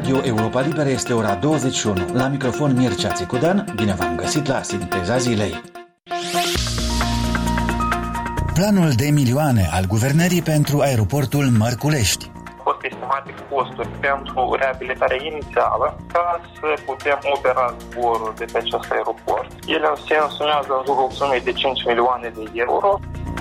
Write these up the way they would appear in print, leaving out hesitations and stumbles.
Radio Europa Liberă este ora 21. La microfon Mircea Țicudan, bine v-am găsit la Sinteza Zilei. Planul de milioane al guvernării pentru aeroportul Mărculești. Au fost estimate costuri pentru reabilitarea inițială ca să putem opera zborul de pe acest aeroport. Ele se însumează în jurul sumei de 5 milioane de euro.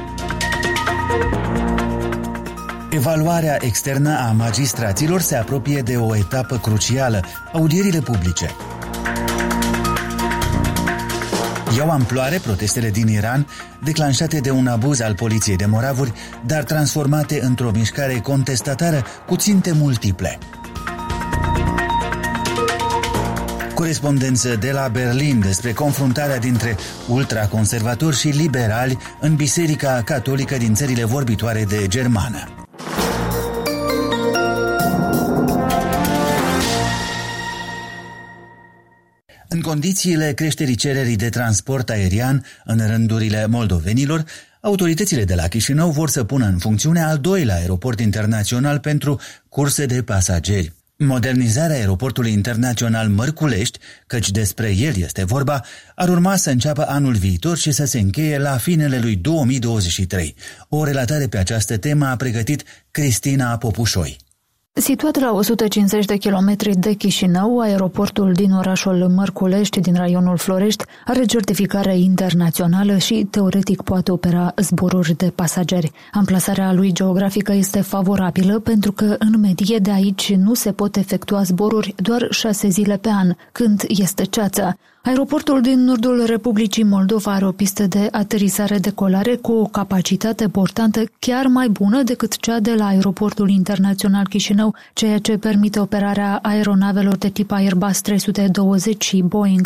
Evaluarea externă a magistraților se apropie de o etapă crucială, audierile publice. Iau amploare protestele din Iran, declanșate de un abuz al poliției de moravuri, dar transformate într-o mișcare contestatară cu ținte multiple. Corespondență de la Berlin despre confruntarea dintre ultraconservatori și liberali în Biserica Catolică din țările vorbitoare de germană. În condițiile creșterii cererii de transport aerian în rândurile moldovenilor, autoritățile de la Chișinău vor să pună în funcțiune al doilea aeroport internațional pentru curse de pasageri. Modernizarea aeroportului internațional Mărculești, căci despre el este vorba, ar urma să înceapă anul viitor și să se încheie la finele lui 2023. O relatare pe această temă a pregătit Cristina Popușoi. Situat la 150 de kilometri de Chișinău, aeroportul din orașul Mărculești, din raionul Florești, are certificare internațională și, teoretic, poate opera zboruri de pasageri. Amplasarea lui geografică este favorabilă pentru că, în medie, de aici nu se pot efectua zboruri doar 6 zile pe an, când este ceață. Aeroportul din nordul Republicii Moldova are o pistă de aterizare-decolare cu o capacitate portantă chiar mai bună decât cea de la aeroportul internațional Chișinău, ceea ce permite operarea aeronavelor de tip Airbus 320 și Boeing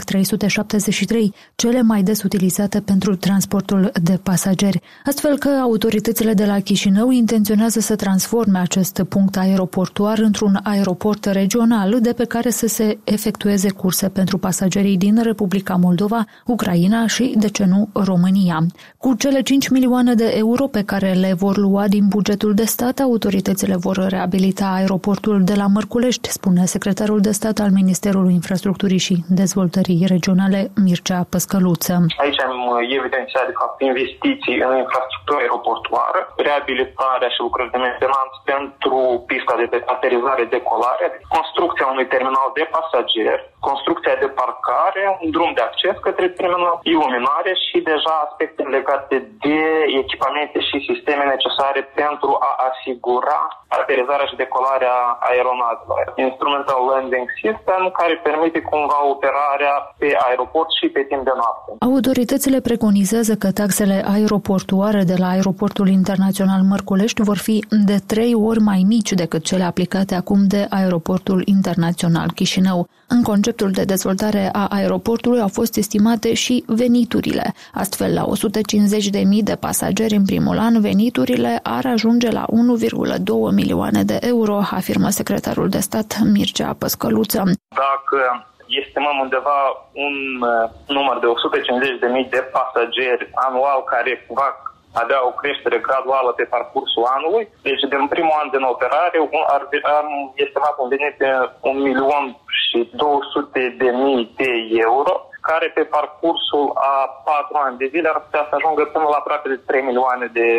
373, cele mai des utilizate pentru transportul de pasageri. Astfel că autoritățile de la Chișinău intenționează să transforme acest punct aeroportuar într-un aeroport regional de pe care să se efectueze curse pentru pasagerii din Republica Moldova, Ucraina și, de ce nu, România. Cu cele 5 milioane de euro pe care le vor lua din bugetul de stat, autoritățile vor reabilita aeroportul de la Mărculești, spune secretarul de stat al Ministerului Infrastructurii și Dezvoltării Regionale, Mircea Păscăluță. Aici am evidențiat, de fapt, investiții în infrastructură aeroportuară, reabilitarea și lucrări de mentenanță pentru pista de aterizare-decolare, construcția unui terminal de pasageri, construcția de parcare, un drum de acces către terminal, iluminare și deja aspecte legate de echipamente și sisteme necesare pentru a asigura aterizarea și decolarea aeronavelor. Instrumental Landing System, care permite cumva operarea pe aeroport și pe timp de noapte. Autoritățile preconizează că taxele aeroportuare de la aeroportul internațional Mărculești vor fi de 3 ori mai mici decât cele aplicate acum de aeroportul internațional Chișinău. În conceptul de dezvoltare a aeroportului au fost estimate și veniturile. Astfel, la 150.000 de pasageri în primul an, veniturile ar ajunge la 1,2 milioane de euro, afirmă secretarul de stat Mircea Păscăluță. Dacă estimăm undeva un număr de 150.000 de pasageri anual care va avea o creștere graduală pe parcursul anului, deci din primul an din operare am estimat un venit de 1.200.000 de euro, care pe parcursul a 4 ani de zile ar putea să ajungă până la aproape de 3 milioane de